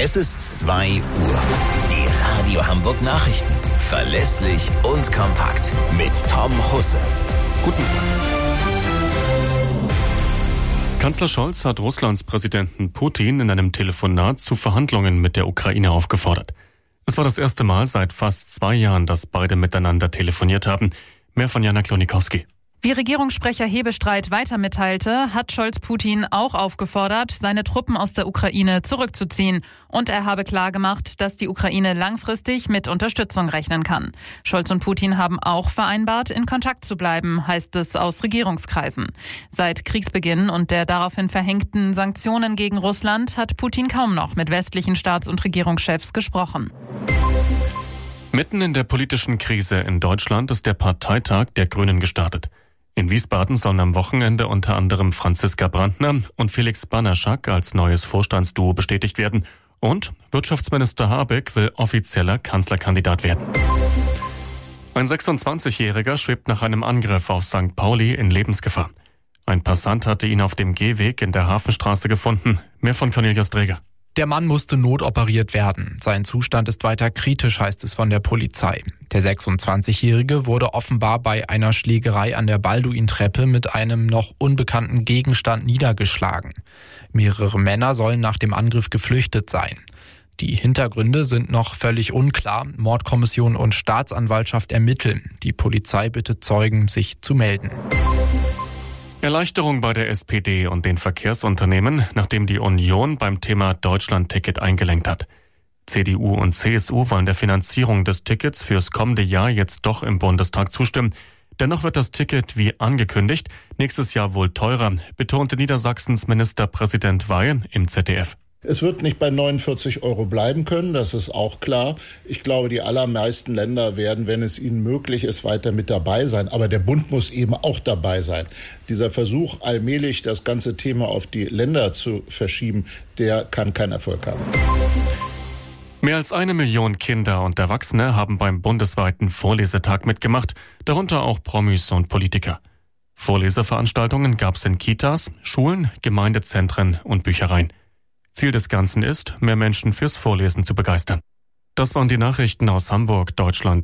Es ist 2 Uhr. Die Radio Hamburg Nachrichten. Verlässlich und kompakt. Mit Tom Husse. Guten Morgen. Kanzler Scholz hat Russlands Präsidenten Putin in einem Telefonat zu Verhandlungen mit der Ukraine aufgefordert. Es war das erste Mal seit fast 2 Jahren, dass beide miteinander telefoniert haben. Mehr von Jana Klonikowski. Wie Regierungssprecher Hebestreit weiter mitteilte, hat Scholz Putin auch aufgefordert, seine Truppen aus der Ukraine zurückzuziehen. Und er habe klargemacht, dass die Ukraine langfristig mit Unterstützung rechnen kann. Scholz und Putin haben auch vereinbart, in Kontakt zu bleiben, heißt es aus Regierungskreisen. Seit Kriegsbeginn und der daraufhin verhängten Sanktionen gegen Russland hat Putin kaum noch mit westlichen Staats- und Regierungschefs gesprochen. Mitten in der politischen Krise in Deutschland ist der Parteitag der Grünen gestartet. In Wiesbaden sollen am Wochenende unter anderem Franziska Brandner und Felix Banaschak als neues Vorstandsduo bestätigt werden. Und Wirtschaftsminister Habeck will offizieller Kanzlerkandidat werden. Ein 26-Jähriger schwebt nach einem Angriff auf St. Pauli in Lebensgefahr. Ein Passant hatte ihn auf dem Gehweg in der Hafenstraße gefunden. Mehr von Cornelius Dreger. Der Mann musste notoperiert werden. Sein Zustand ist weiter kritisch, heißt es von der Polizei. Der 26-Jährige wurde offenbar bei einer Schlägerei an der Balduintreppe mit einem noch unbekannten Gegenstand niedergeschlagen. Mehrere Männer sollen nach dem Angriff geflüchtet sein. Die Hintergründe sind noch völlig unklar. Mordkommission und Staatsanwaltschaft ermitteln. Die Polizei bittet Zeugen, sich zu melden. Erleichterung bei der SPD und den Verkehrsunternehmen, nachdem die Union beim Thema Deutschland-Ticket eingelenkt hat. CDU und CSU wollen der Finanzierung des Tickets fürs kommende Jahr jetzt doch im Bundestag zustimmen. Dennoch wird das Ticket, wie angekündigt, nächstes Jahr wohl teurer, betonte Niedersachsens Ministerpräsident Weil im ZDF. Es wird nicht bei 49 € bleiben können, das ist auch klar. Ich glaube, die allermeisten Länder werden, wenn es ihnen möglich ist, weiter mit dabei sein. Aber der Bund muss eben auch dabei sein. Dieser Versuch, allmählich das ganze Thema auf die Länder zu verschieben, der kann keinen Erfolg haben. Mehr als 1 Million Kinder und Erwachsene haben beim bundesweiten Vorlesetag mitgemacht, darunter auch Promis und Politiker. Vorleseveranstaltungen gab es in Kitas, Schulen, Gemeindezentren und Büchereien. Ziel des Ganzen ist, mehr Menschen fürs Vorlesen zu begeistern. Das waren die Nachrichten aus Hamburg, Deutschland.